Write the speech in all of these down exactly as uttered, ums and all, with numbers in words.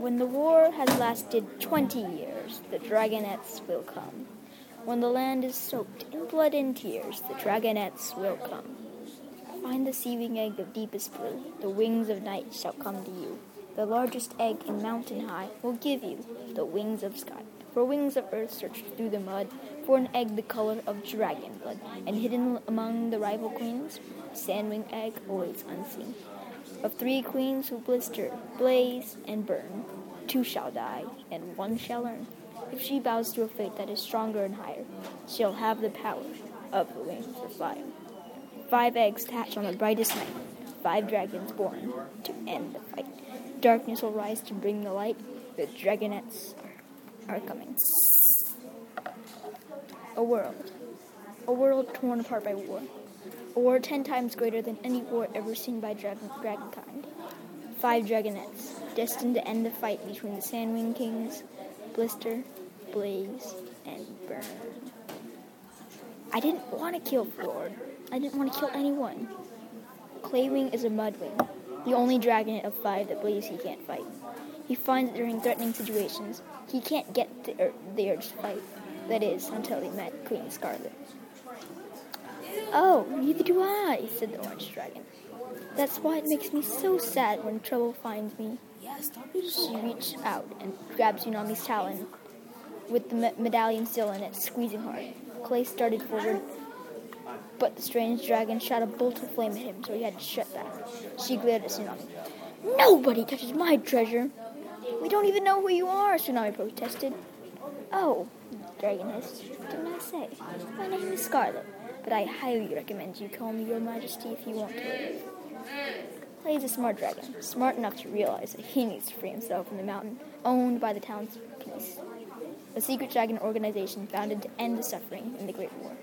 When the war has lasted twenty years, the dragonettes will come. When the land is soaked in blood and tears, the dragonettes will come. Find the seething egg of deepest blue, the wings of night shall come to you. The largest egg in mountain high will give you the wings of sky. For wings of earth search through the mud, for an egg the color of dragon blood, and hidden among the rival queens, a sandwing egg always unseen. Of three queens who blister, blaze, and burn, two shall die, and one shall learn. If she bows to a fate that is stronger and higher, she'll have the power of the wings of fire. Five eggs hatch on the brightest night, five dragons born to end the fight. Darkness will rise to bring the light, the dragonettes are coming. A world. A world torn apart by war. A war ten times greater than any war ever seen by dragon, dragonkind. Five dragonettes, destined to end the fight between the Sandwing Kings, Blister, Blaze, and Burn. I didn't want to kill Fjord. I didn't want to kill anyone. Claywing is a mudwing, the only dragonet of five that believes he can't fight. He finds that during threatening situations, he can't get the, ur- the urge to fight. That is, until he met Queen Scarlet. Oh, neither do I, said the orange dragon. That's why it makes me so sad when trouble finds me. She reached out and grabbed Tsunami's talon, with the me- medallion still in it, squeezing hard. Clay started forward, but the strange dragon shot a bolt of flame at him, so he had to shut back. She glared at Tsunami. Nobody touches my treasure! We don't even know who you are, Tsunami protested. Oh, dragon hissed. Didn't I say? My name is Scarlet, but I highly recommend you call me Your Majesty if you want to live. Clay is a smart dragon, smart enough to realize that he needs to free himself from the mountain owned by the town's peace, a secret dragon organization founded to end the suffering in the Great War.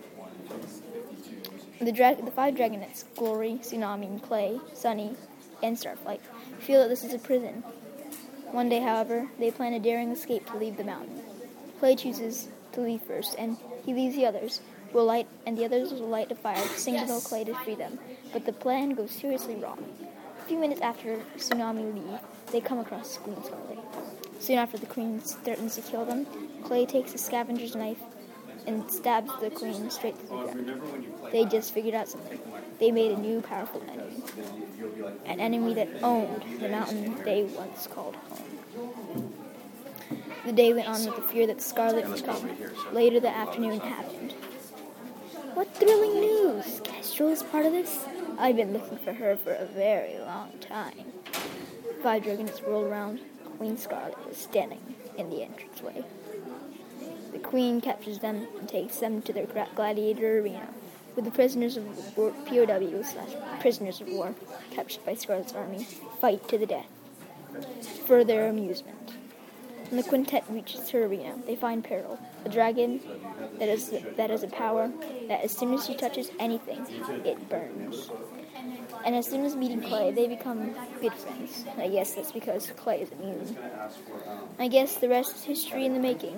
The, dra- the five dragonettes, Glory, Tsunami, Clay, Sunny, and Starflight, feel that this is a prison. One day, however, they plan a daring escape to leave the mountain. Clay chooses to leave first, and he leaves the others. Will light, and the others will light a fire to signal Clay to free them. But the plan goes seriously wrong. A few minutes after Tsunami leave, they come across Queen Scarlet. Soon after the queen threatens to kill them, Clay takes a scavenger's knife and stabs the queen straight through the ground. They just figured out something. They made a new powerful enemy. An enemy that owned the mountain they once called home. The day went on with the fear that Scarlet was coming. Later that afternoon it happened. What thrilling news! Kestrel is part of this? I've been looking for her for a very long time. Five dragonettes rolled around. Queen Scarlet was standing in the entranceway. The queen captures them and takes them to their gladiator arena, with the prisoners of war, P O Ws slash prisoners of war, captured by Scarlet's army, fight to the death, for their amusement. When the quintet reaches her arena, they find Peril, a dragon that is that has a power that as soon as she touches anything, it burns. And as soon as meeting Clay, they become good friends. I guess that's because Clay is immune. I guess the rest is history in the making.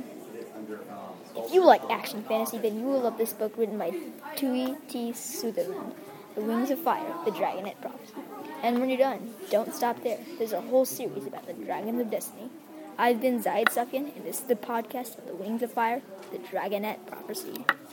If you like action fantasy, then you will love this book written by Tui T. Sutherland, The Wings of Fire, The Dragonet Prophecy. And when you're done, don't stop there. There's a whole series about the Dragons of Destiny. I've been Zayed Sufyan, and this is the podcast of The Wings of Fire, The Dragonet Prophecy.